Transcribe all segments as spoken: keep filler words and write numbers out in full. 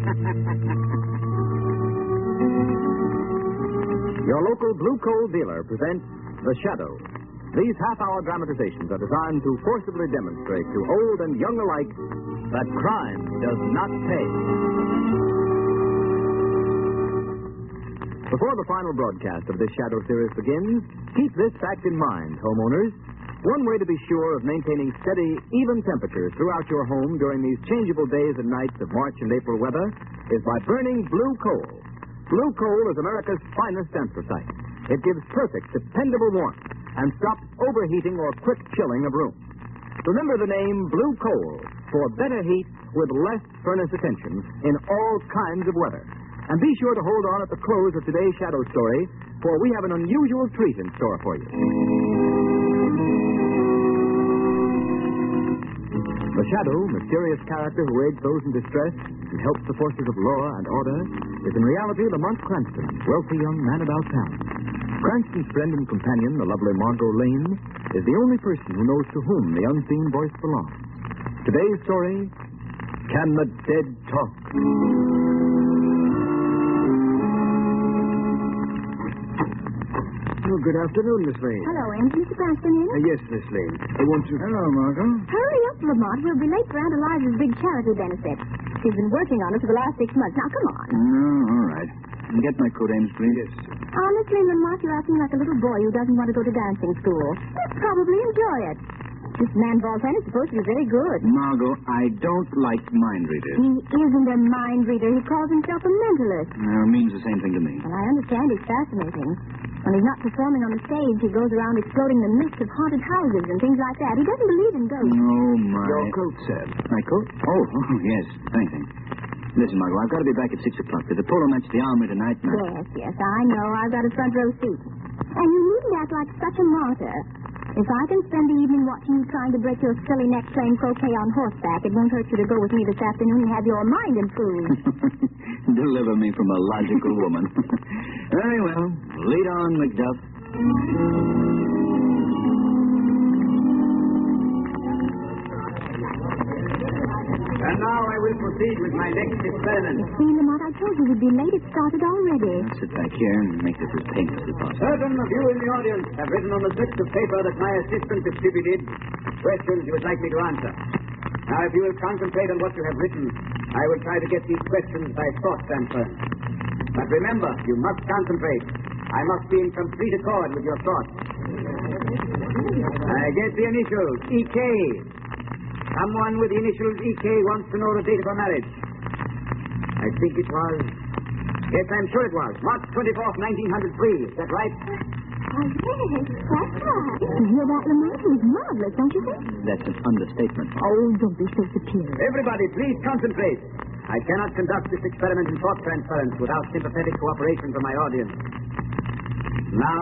Your local Blue Coal dealer presents The Shadow. These half-hour dramatizations are designed to forcibly demonstrate to old and young alike that crime does not pay. Before the final broadcast of this Shadow series begins, keep this fact in mind, homeowners. One way to be sure of maintaining steady, even temperatures throughout your home during these changeable days and nights of March and April weather is by burning Blue Coal. Blue Coal is America's finest anthracite. It gives perfect, dependable warmth and stops overheating or quick chilling of rooms. Remember the name Blue Coal for better heat with less furnace attention in all kinds of weather. And be sure to hold on at the close of today's Shadow story, for we have an unusual treat in store for you. The Shadow, mysterious character who aids those in distress and helps the forces of law and order, is in reality Lamont Cranston, wealthy young man about town. Cranston's friend and companion, the lovely Margot Lane, is the only person who knows to whom the unseen voice belongs. Today's story, Can the Dead Talk? Oh, good afternoon, Miss Lane. Hello, Aunt. Mister Cranston in? Uh, yes, Miss Lane. I want to... Hello, Margot. Hurry up, Lamont. We'll be late for Aunt Eliza's big charity benefit. She's been working on it for the last six months. Now, come on. Oh, all right. Get my coat, Ames, please. Yes, sir. Honestly, Lamont, you're acting like a little boy who doesn't want to go to dancing school. You'll probably enjoy it. This man Voltaire is supposed to be very good. Margot, I don't like mind readers. He isn't a mind reader. He calls himself a mentalist. Well, it means the same thing to me. Well, I understand he's fascinating. When he's not performing on the stage, he goes around exploding the myths of haunted houses and things like that. He doesn't believe in ghosts. Oh, my... Your coat, sir. My coat? Oh, oh yes. Thank you. Listen, Margot, I've got to be back at six o'clock. There's a polo match at the Armory tonight. Now. Yes, yes, I know. I've got a front row seat. And you needn't act like such a martyr. If I can spend the evening watching you trying to break your silly neck playing croquet on horseback, it won't hurt you to go with me this afternoon and have your mind improved. Deliver me from a logical woman. Very well. Lead on, Macduff. And now I will proceed with my next experiment. See, Lamont, I told you we'd be late. It started already. I'll sit back here and make this as painless as possible. Certain of you in the audience have written on the slips of paper that my assistant distributed questions you would like me to answer. Now, if you will concentrate on what you have written, I will try to get these questions by thought transfer. But remember, you must concentrate. I must be in complete accord with your thoughts. I get the initials, E K. Someone with the initials E K wants to know the date of her marriage. I think it was... Yes, I'm sure it was. March twenty-fourth, nineteen oh three. Is that right? Oh, yes, that's right. You hear that, Lamont? It was marvelous, don't you think? That's an understatement. Oh, don't be so superior. Everybody, please concentrate. I cannot conduct this experiment in thought transference without sympathetic cooperation from my audience. Now...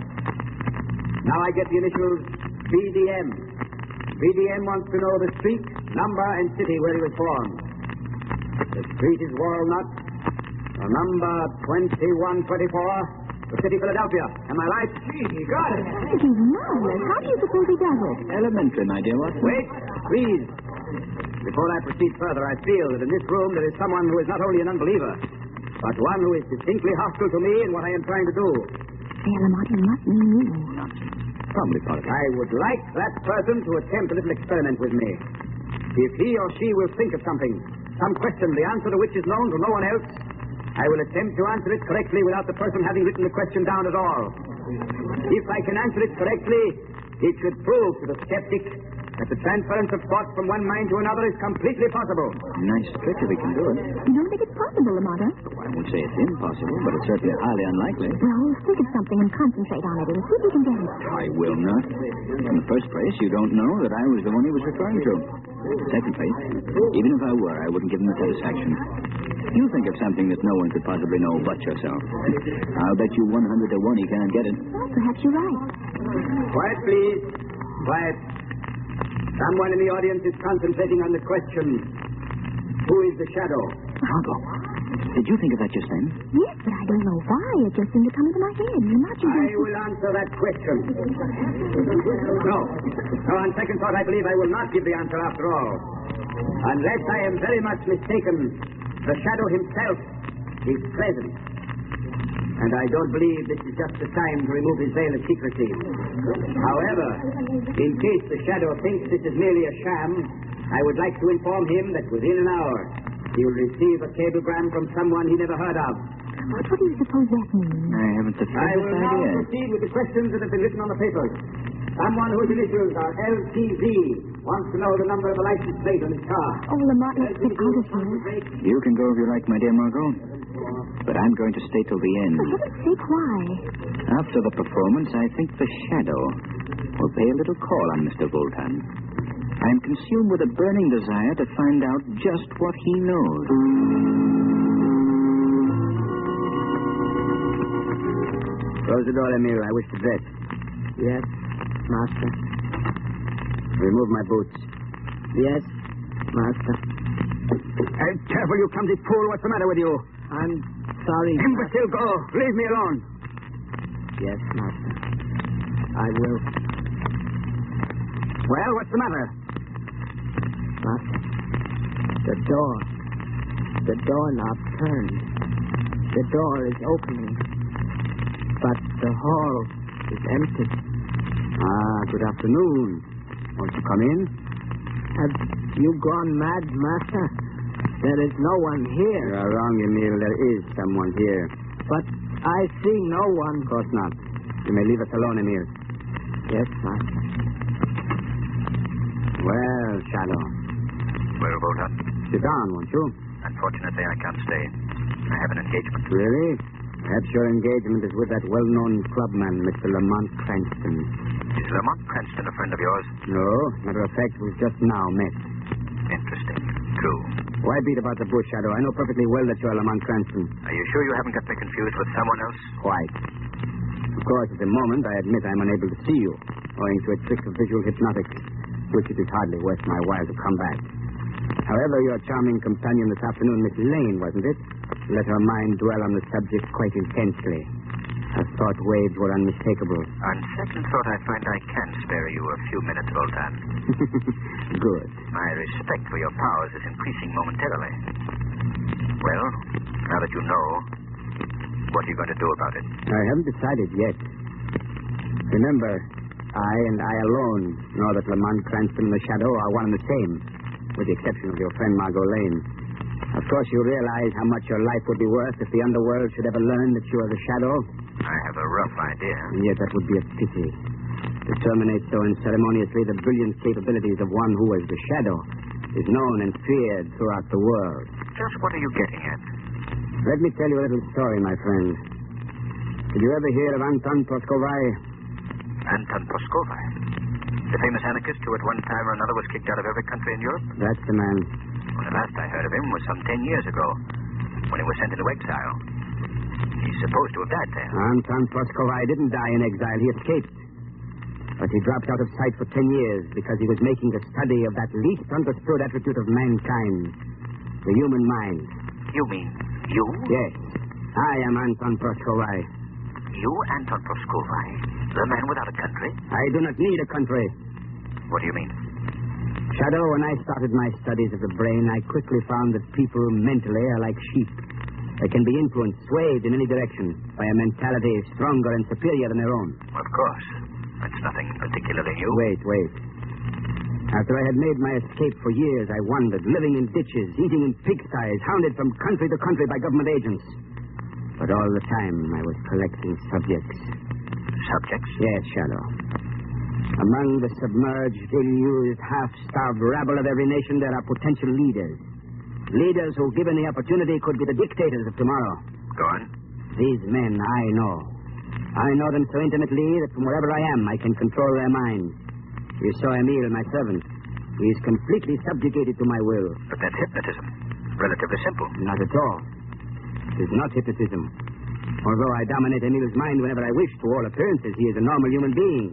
Now I get the initials B D M. B D M wants to know the street, number, and city where he was born. The street is Walnut. The number twenty-one twenty-four. The city, Philadelphia. Am I right? Gee, he got it. He's marvelous. How do you suppose he does it? Elementary, my dear. What? Wait, please. Before I proceed further, I feel that in this room there is someone who is not only an unbeliever, but one who is distinctly hostile to me and what I am trying to do. Hey, Lamont, he must mean you. Nonsense. Probably part of it. I would like that person to attempt a little experiment with me. If he or she will think of something, some question, the answer to which is known to no one else, I will attempt to answer it correctly without the person having written the question down at all. If I can answer it correctly, it should prove to the skeptic that the transference of thought from one mind to another is completely possible. Nice trick if we can do it. You don't think it's possible, Lamont, huh? I won't say it's impossible, but it's certainly highly unlikely. Well, think of something and concentrate on it and see if you can get it. I will not. In the first place, you don't know that I was the one he was referring to. Second place, even if I were, I wouldn't give him the satisfaction. You think of something that no one could possibly know but yourself. I'll bet you one hundred to one he can't get it. Well, perhaps you're right. Quiet, please. Quiet. Someone in the audience is concentrating on the question, who is the shadow? Margot, did you think of that just then? Yes, but I don't know why. It just seemed to come into my head. You're not I will answer that question. No. No, on second thought, I believe I will not give the answer after all. Unless I am very much mistaken, The shadow himself is present. And I don't believe this is just the time to remove his veil of secrecy. However, in case the shadow thinks this is merely a sham, I would like to inform him that within an hour he will receive a cablegram from someone he never heard of. What, what do you suppose that means? I haven't the I faintest will now idea. proceed with the questions that have been written on the papers. Someone whose initials are L T Z wants to know the number of the license plate on his car. Oh, Lamont, let's get out of here. You can go if you like, my dear Margot. But I'm going to stay till the end. For heaven's sake, why? After the performance, I think the shadow will pay a little call on Mister Voltan. I am consumed with a burning desire to find out just what he knows. Close the door, Emil. I wish to dress. Yes, master. Remove my boots. Yes, master. Hey, careful, you clumsy fool. What's the matter with you? I'm sorry. Imbecile, go. Leave me alone. Yes, master. I will. Well, what's the matter? Master. The door. The doorknob turned. The door is opening. But the hall is empty. Ah, good afternoon. Won't you come in? Have you gone mad, master? There is no one here. You are wrong, Emil. There is someone here. But I see no one. Of course not. You may leave us alone, Emil. Yes, master. Well, Shadow. Well, Voltan, Sit down, won't you? unfortunately I can't stay. I have an engagement. Really? Perhaps your engagement is with that well-known clubman, Mister Lamont Cranston. Is Lamont Cranston a friend of yours? No. Matter of fact, we've just now met. Interesting. True. Why beat about the bush, Shadow? I know perfectly well that you're Lamont Cranston. Are you sure you haven't got me confused with someone else? Quite. Of course, at the moment, I admit I'm unable to see you, owing to a trick of visual hypnotics, which it is hardly worth my while to come back. However, your charming companion this afternoon, Miss Lane, wasn't it? Let her mind dwell on the subject quite intensely. Her thought waves were unmistakable. On second thought, I find I can spare you a few minutes, Voltan. Good. My respect for your powers is increasing momentarily. Well, now that you know, what are you going to do about it? I haven't decided yet. Remember, I and I alone know that Lamont Cranston and the Shadow are one and the same, with the exception of your friend Margot Lane. Of course, you realize how much your life would be worth if the underworld should ever learn that you are the Shadow. I have a rough idea. And yet that would be a pity. To terminate so unceremoniously the brilliant capabilities of one who was the Shadow is known and feared throughout the world. Just what are you getting at? Let me tell you a little story, my friend. Did you ever hear of Anton Proskovai? Anton Proskovai? The famous anarchist who at one time or another was kicked out of every country in Europe? That's the man. Well, the last I heard of him was some ten years ago, when he was sent into exile. He's supposed to have died there. Anton Proskovai didn't die in exile. He escaped. But he dropped out of sight for ten years because he was making a study of that least understood attribute of mankind, the human mind. You mean you? Yes. I am Anton Proskovai. You, Anton Proskovai? The man without a country? I do not need a country. What do you mean? Shadow, when I started my studies of the brain, I quickly found that people mentally are like sheep. They can be influenced, swayed in any direction by a mentality stronger and superior than their own. Of course. That's nothing particularly new. Wait, wait. After I had made my escape for years, I wandered, living in ditches, eating in pigsties, hounded from country to country by government agents. But all the time, I was collecting subjects. Subjects? Yes, Shadow. Among the submerged, ill-used, half-starved rabble of every nation, there are potential leaders. Leaders who, given the opportunity, could be the dictators of tomorrow. Go on. These men I know. I know them so intimately that from wherever I am, I can control their minds. You saw Emil, my servant. He is completely subjugated to my will. But that's hypnotism. Relatively simple. Not at all. It is not hypnotism. Although I dominate Emil's mind whenever I wish, to all appearances, he is a normal human being.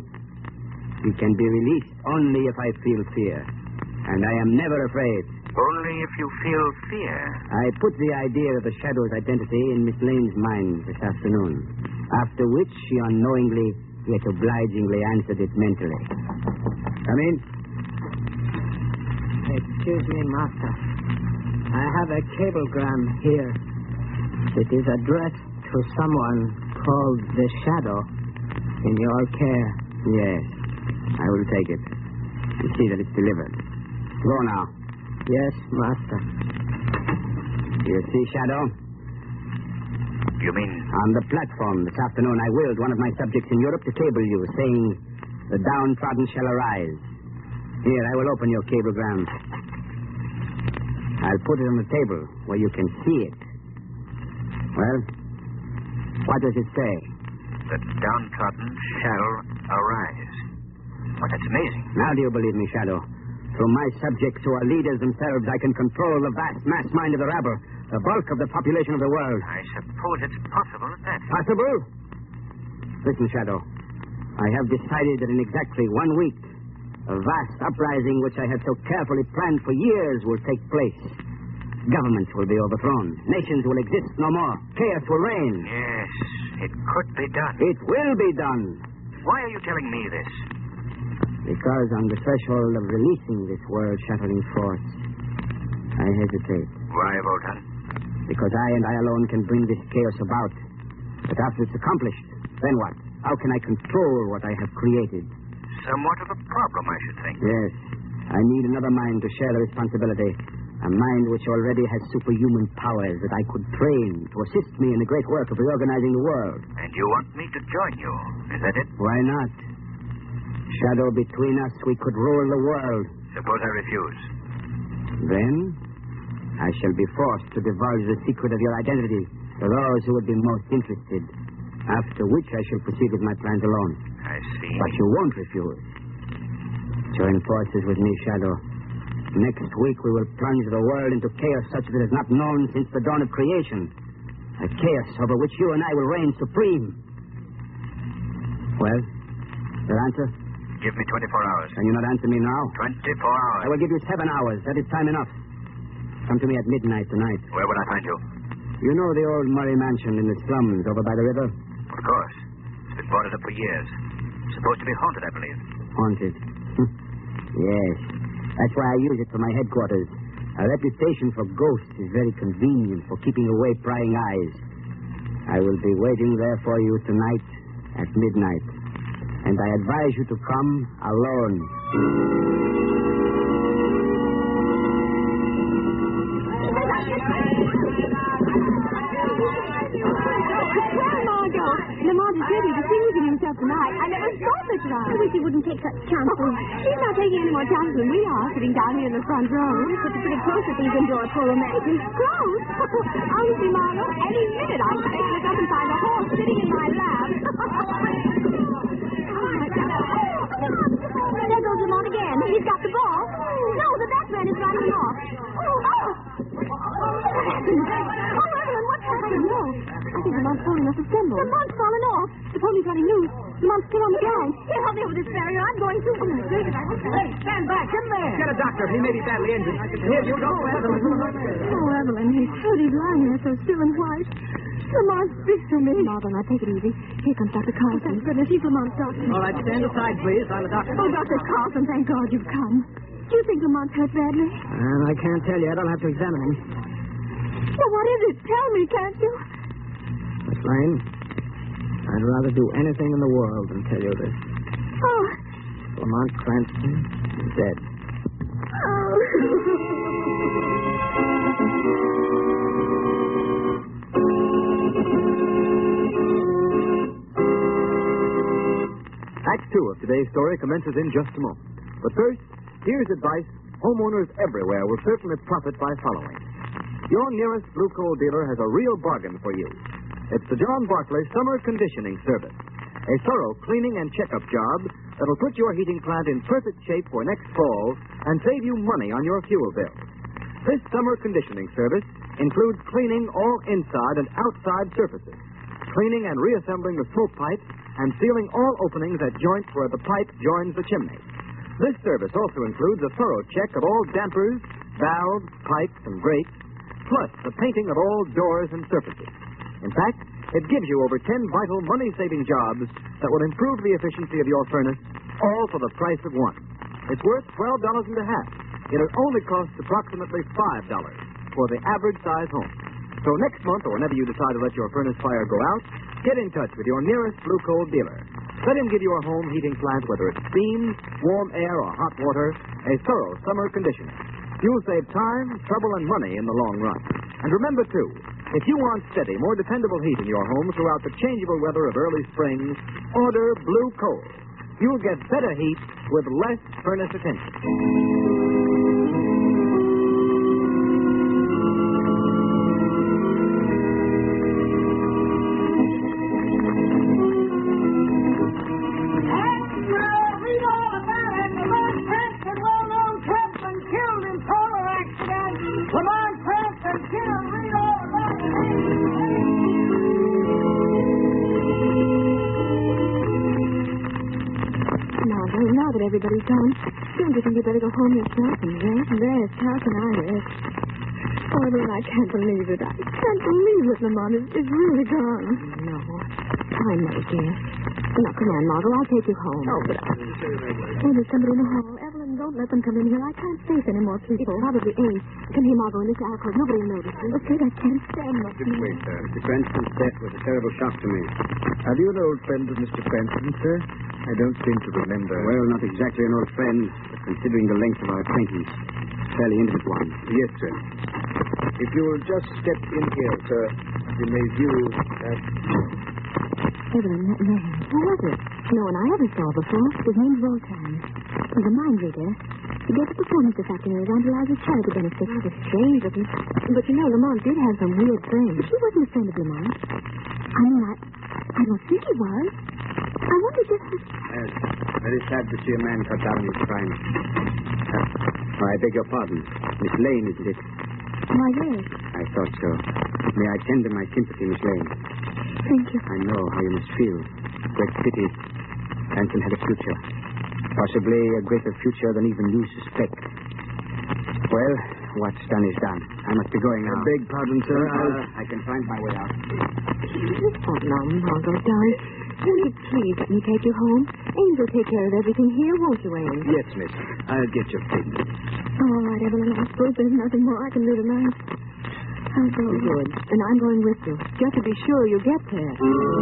He can be released only if I feel fear. And I am never afraid. Only if you feel fear. I put the idea of the Shadow's identity in Miss Lane's mind this afternoon, after which she unknowingly yet obligingly answered it mentally. Come in. Excuse me, master. I have a cablegram here. It is addressed to someone called the Shadow in your care. Yes, I will take it and see that it's delivered. Go now. Yes, Master. You see, Shadow? You mean... On the platform this afternoon, I willed one of my subjects in Europe to cable you, saying, the downtrodden shall arise. Here, I will open your cablegram. I'll put it on the table where you can see it. Well, what does it say? The downtrodden shall arise. Well, that's amazing. Now do you believe me, Shadow? Through my subjects who are leaders themselves, I can control the vast mass mind of the rabble, the bulk of the population of the world. I suppose it's possible at that. Possible? Listen, Shadow. I have decided that in exactly one week, a vast uprising which I had so carefully planned for years will take place. Governments will be overthrown. Nations will exist no more. Chaos will reign. Yes, it could be done. It will be done. Why are you telling me this? Because on the threshold of releasing this world-shattering force, I hesitate. Why, Voltan? Because I and I alone can bring this chaos about. But after it's accomplished, then what? How can I control what I have created? Somewhat of a problem, I should think. Yes. I need another mind to share the responsibility. A mind which already has superhuman powers that I could train to assist me in the great work of reorganizing the world. And you want me to join you, is that it? Why not? Shadow, between us, we could rule the world. Suppose I refuse. Then, I shall be forced to divulge the secret of your identity to those who would be most interested. After which I shall proceed with my plans alone. I see. But you won't refuse. Join forces with me, Shadow. Next week we will plunge the world into chaos such as it has not known since the dawn of creation. A chaos over which you and I will reign supreme. Well, your answer? Give me twenty-four hours. Can you not answer me now? twenty-four hours. I will give you seven hours. That is time enough. Come to me at midnight tonight. Where will I find you? You know the old Murray mansion in the slums over by the river? Of course. It's been boarded up for years. Supposed to be haunted, I believe. Haunted? Yes. That's why I use it for my headquarters. A reputation for ghosts is very convenient for keeping away prying eyes. I will be waiting there for you tonight at midnight. And I advise you to come alone. Lamont is ready to sing with himself tonight. I never saw this right. I wish he wouldn't take such chances. She's not taking any more chances than we are, sitting down here in the front row. It's a pretty close if these indoor polo matches. Close? Honestly, Margot, any minute I might look up and find a horse sitting in my lap. There goes Lamont again. He's got the ball. No, the batsman is running him off. Oh, oh. What happened? Oh, Evelyn, what's happened? No, I think Lamont's falling off the stumble. Lamont's fallen off. The pony's running loose. Lamont's still on the ground. Here, help me over this barrier. I'm going to. Oh, my goodness. Hey, stand back. Come there. Get a doctor. He may be badly injured. Here, you go, Evelyn. Oh, Evelyn, he's hurt. He's lying there so still and white. Lamont, speak to me. Margot, now take it easy. Here comes Doctor Carlson. Thank goodness, he's Lamont's doctor. All right, stand aside, please. I'm the doctor. Oh, Doctor Carlson, thank God you've come. Do you think Lamont's hurt badly? And I can't tell you. I don't have to examine him. Well, what is it? Tell me, can't you? Miss Lane, I'd rather do anything in the world than tell you this. Oh. Lamont Cranston is dead. Oh. Act two of today's story commences in just a moment. But first, here's advice homeowners everywhere will certainly profit by following. Your nearest Blue Coal dealer has a real bargain for you. It's the John Barclay Summer Conditioning Service, a thorough cleaning and checkup job that'll put your heating plant in perfect shape for next fall and save you money on your fuel bill. This summer conditioning service includes cleaning all inside and outside surfaces, cleaning and reassembling the smoke pipes, and sealing all openings at joints where the pipe joins the chimney. This service also includes a thorough check of all dampers, valves, pipes, and grates, plus the painting of all doors and surfaces. In fact, it gives you over ten vital money-saving jobs that will improve the efficiency of your furnace, all for the price of one. It's worth twelve dollars and a half. It'll only cost approximately five dollars. for the average-size home. So next month, or whenever you decide to let your furnace fire go out, get in touch with your nearest Blue Coal dealer. Let him give your home heating plant, whether it's steam, warm air, or hot water, a thorough summer conditioning. You'll save time, trouble, and money in the long run. And remember, too, if you want steady, more dependable heat in your home throughout the changeable weather of early spring, order Blue Coal. You'll get better heat with less furnace attention. Now that everybody's gone, don't you think you'd better go home yourself and rest? Rest? How can I rest? Oh, Evelyn, I can't believe it. I can't believe it, Lamont is, is really gone. No. I know, dear. Now, come on, Margot. I'll take you home. Oh, but I... Oh, there's somebody in the hall. Evelyn, don't let them come in here. I can't face any more people. It probably ain't. Come here, Margot, in this alcove. Nobody will notice me. Afraid I can't stand much Just wait, sir. Mister Cranston's death was a terrible shock to me. Are you an old friend of Mister Cranston, sir? I don't seem to remember. Well, not exactly an old friend, but considering the length of our acquaintance, a fairly intimate one. Yes, sir. If you will just step in here, sir, you may view that... Evelyn, that man. Who was it? No one I ever saw before. His name's Voltan. He's a mind reader. He gave a performance this afternoon at Aunt Eliza's charity benefit. It was strange looking. But you know, Lamont did have some weird things. He wasn't a friend of Lamont. I mean, I, I don't think he was. I wonder just... Yes, very sad to see a man cut down in his prime. Uh, I beg your pardon. Miss Lane, isn't it? Why, yes. I thought so. May I tender my sympathy, Miss Lane? Thank you. I know how you must feel. Great pity. Anson had a future. Possibly a greater future than even you suspect. Well, what's done is done. I must be going now. I beg pardon, sir. Uh, I can find my way out. Oh, no, Margot, darling. Won't you please let me take you home? Ames will take care of everything here, won't you, Ames? Yes, miss. I'll get your things. All right, Evelyn. I suppose there's nothing more I can do tonight. I'll go. Good. And I'm going with you. Just to be sure you get there.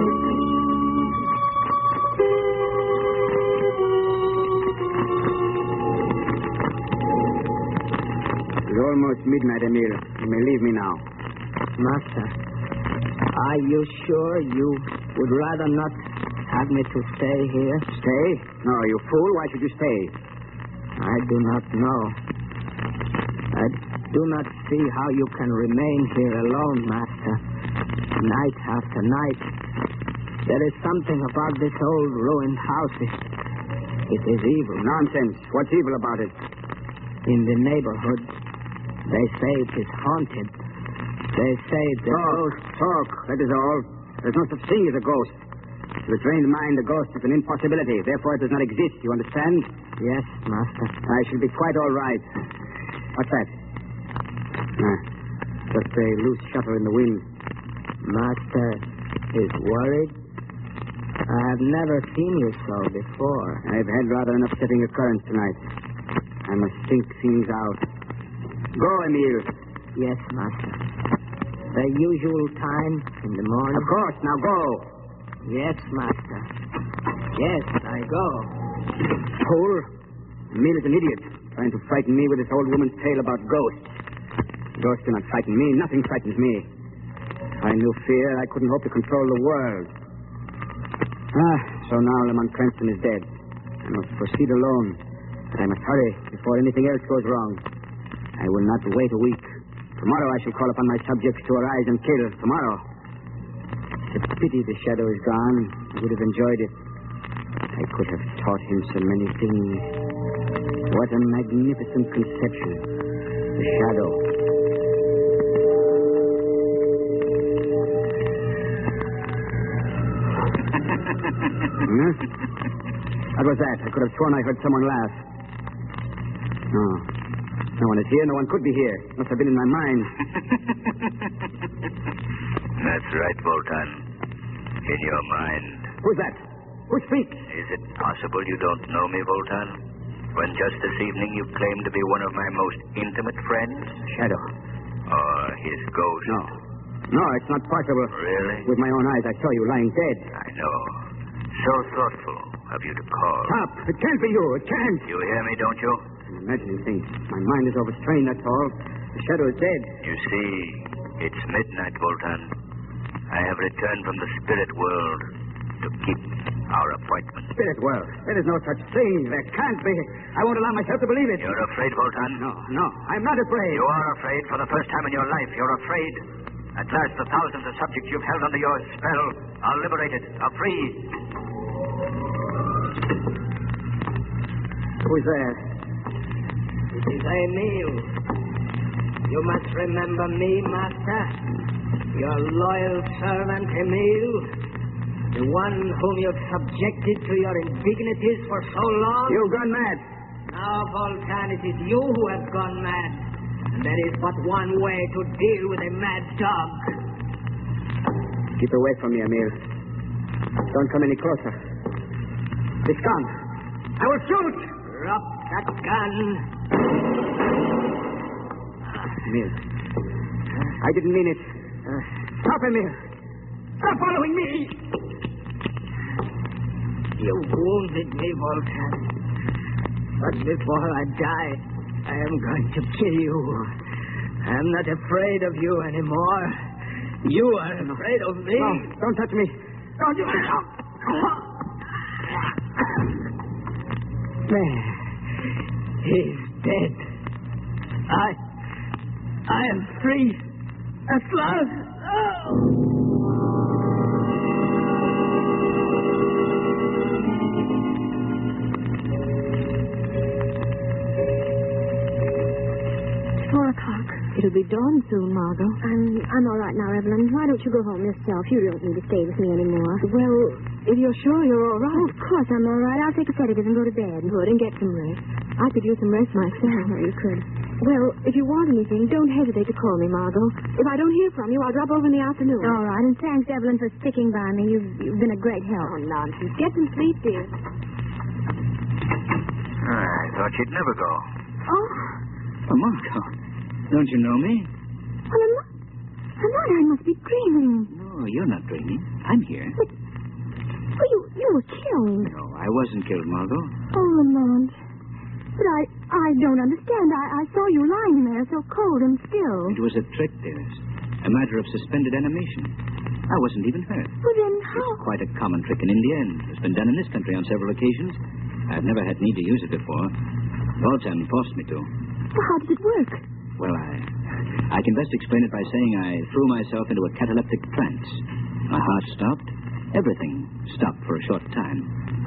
It's almost midnight, Emil. You may leave me now. Master, are you sure you would rather not have me to stay here? Stay? No, you fool. Why should you stay? I do not know. I do not see how you can remain here alone, Master. Night after night. There is something about this old ruined house. It, it is evil. Nonsense. What's evil about it? In the neighborhood, they say it is haunted. They say the talk, ghost... Talk, that is all. There's no such thing as a ghost. To the trained mind, a ghost is an impossibility. Therefore, it does not exist. You understand? Yes, Master. I shall be quite all right. What's that? Ah, just a loose shutter in the wind. Master is worried? I have never seen you so before. I've had rather an upsetting occurrence tonight. I must think things out. Go, Emil. Yes, Master. The usual time in the morning? Of course. Now go. Yes, Master. Yes, I go. Fool. Emil is an idiot, trying to frighten me with this old woman's tale about ghosts. Ghosts do not frighten me. Nothing frightens me. If I knew fear, I couldn't hope to control the world. Ah, so now Lamont Cranston is dead. I must proceed alone. But I must hurry before anything else goes wrong. I will not wait a week. Tomorrow I shall call upon my subjects to arise and kill. Tomorrow. It's a pity the shadow is gone. I would have enjoyed it. I could have taught him so many things. What a magnificent conception. The shadow. Hmm? What was that? I could have sworn I heard someone laugh. No. No one is here. No one could be here. Must have been in my mind. That's right, Voltan. In your mind. Who's that? Who speaks? Is it possible you don't know me, Voltan? When just this evening you claimed to be one of my most intimate friends? Shadow. Or his ghost? No. No, it's not possible. Really? With my own eyes, I saw you lying dead. I know. So thoughtful of you to call. Stop. It can't be you. It can't. You hear me, don't you? I'm imagining things. My mind is overstrained, that's all. The shadow is dead. You see, it's midnight, Voltan. I have returned from the spirit world to keep our appointment. Spirit world. There is no such thing. There can't be. I won't allow myself to believe it. You're afraid, Voltan? No, no. I'm not afraid. You are afraid for the first time in your life. You're afraid. At last, the thousands of subjects you've held under your spell are liberated, are free. Who's there? It is Emil. You must remember me, Master. Your loyal servant, Emil. The one whom you've subjected to your indignities for so long. You've gone mad. Now, Voltan, it is you who have gone mad. And there is but one way to deal with a mad dog. Keep away from me, Emil. Don't come any closer. This gun. I will shoot! Drop that gun. Emil. I didn't mean it. Uh, stop, Emil. Stop following me! You wounded me, Voltan. But before I die, I am going to kill you. I am not afraid of you anymore. You are afraid of me. No, don't touch me. Don't you... There. He's dead. I... I am free. At last. Oh! Four o'clock. It'll be dawn soon, Margot. I'm I'm all right now, Evelyn. Why don't you go home yourself? You don't need to stay with me anymore. Well, if you're sure you're all Oh, right. of course I'm all right. I'll take a sedative and go to bed. Good, and get some rest. I could use some rest myself. I know you could. Well, if you want anything, don't hesitate to call me, Margot. If I don't hear from you, I'll drop over in the afternoon. All right, and thanks, Evelyn, for sticking by me. You've, you've been a great help. Oh, nonsense. Get some sleep, dear. I thought you'd never go. Oh, Oh, Margot. Don't you know me? Well, Lamont, Lamont, I must be dreaming. No, you're not dreaming. I'm here. But, well, you, you were killed. No, I wasn't killed, Margot. Oh, Lamont. But I, I don't understand. I, I saw you lying there so cold and still. It was a trick, dearest. A matter of suspended animation. I wasn't even hurt. Well, then how? It's quite a common trick in India, and has been done in this country on several occasions. I've never had need to use it before. Voltan forced me to. Well, how did it work? Well, I... I can best explain it by saying I threw myself into a cataleptic trance. My heart stopped. Everything stopped for a short time.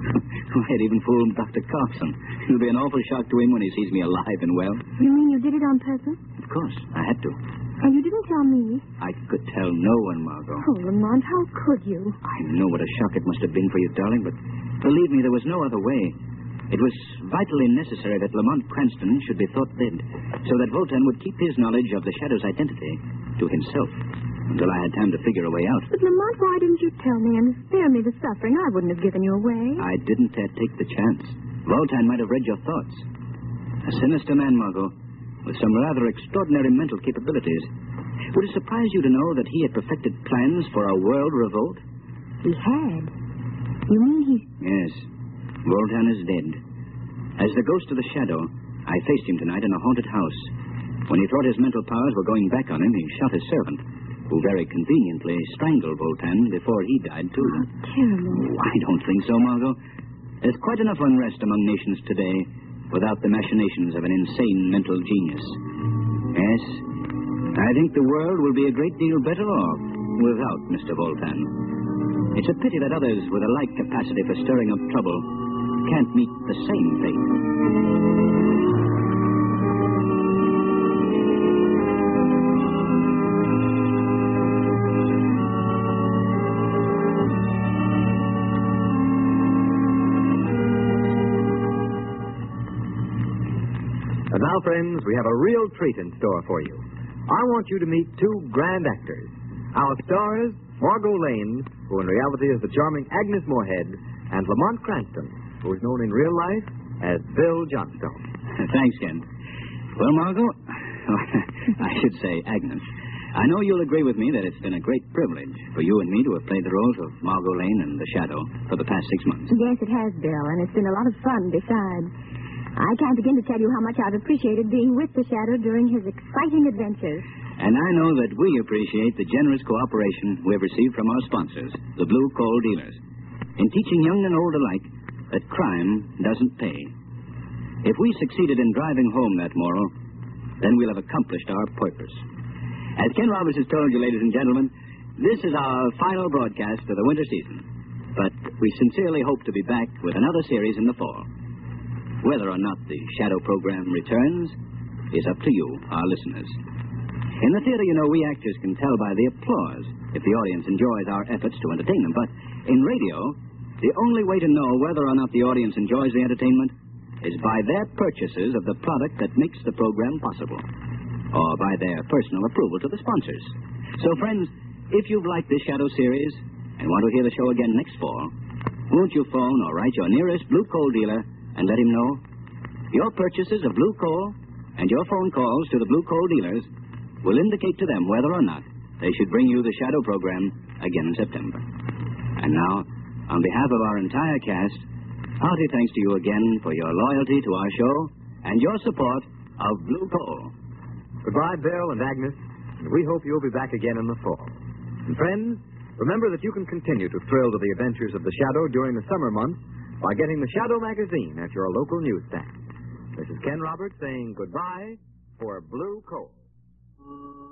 I had even fooled Doctor Carson. It'll be an awful shock to him when he sees me alive and well. You mean you did it on purpose? Of course, I had to. And you didn't tell me? I could tell no one, Margot. Oh, Lamont, how could you? I know what a shock it must have been for you, darling, but believe me, there was no other way. It was vitally necessary that Lamont Cranston should be thought dead, so that Voltan would keep his knowledge of the Shadow's identity to himself until I had time to figure a way out. But, Lamont, why didn't you tell me and spare me the suffering? I wouldn't have given you away. I didn't dare take the chance. Voltan might have read your thoughts. A sinister man, Margot, with some rather extraordinary mental capabilities. Would it surprise you to know that he had perfected plans for a world revolt? He had. You mean he... Yes. Voltan is dead. As the ghost of the Shadow, I faced him tonight in a haunted house. When he thought his mental powers were going back on him, he shot his servant, who very conveniently strangled Voltan before he died, too. Oh, terrible. I don't think so, Margot. There's quite enough unrest among nations today without the machinations of an insane mental genius. Yes, I think the world will be a great deal better off without Mister Voltan. It's a pity that others with a like capacity for stirring up trouble can't meet the same fate. And now, friends, we have a real treat in store for you. I want you to meet two grand actors. Our stars, Margot Lane, who in reality is the charming Agnes Moorehead, and Lamont Cranston, who is known in real life as Bill Johnstone. Thanks, Ken. Well, Margot, I should say Agnes. I know you'll agree with me that it's been a great privilege for you and me to have played the roles of Margot Lane and the Shadow for the past six months. Yes, it has, Bill, and it's been a lot of fun besides. I can't begin to tell you how much I've appreciated being with the Shadow during his exciting adventures. And I know that we appreciate the generous cooperation we've received from our sponsors, the Blue Coal Dealers, in teaching young and old alike that crime doesn't pay. If we succeeded in driving home that moral, then we'll have accomplished our purpose. As Ken Roberts has told you, ladies and gentlemen, this is our final broadcast of the winter season. But we sincerely hope to be back with another series in the fall. Whether or not the Shadow program returns is up to you, our listeners. In the theater, you know, we actors can tell by the applause if the audience enjoys our efforts to entertain them. But in radio, the only way to know whether or not the audience enjoys the entertainment is by their purchases of the product that makes the program possible, or by their personal approval to the sponsors. So, friends, if you've liked this Shadow series and want to hear the show again next fall, won't you phone or write your nearest Blue Coal dealer and let him know? Your purchases of Blue Coal and your phone calls to the Blue Coal dealers will indicate to them whether or not they should bring you the Shadow program again in September. And now, on behalf of our entire cast, hearty thanks to you again for your loyalty to our show and your support of Blue Coal. Goodbye, Bill and Agnes, and we hope you'll be back again in the fall. And friends, remember that you can continue to thrill to the adventures of the Shadow during the summer months by getting the Shadow magazine at your local newsstand. This is Ken Roberts saying goodbye for Blue Coal.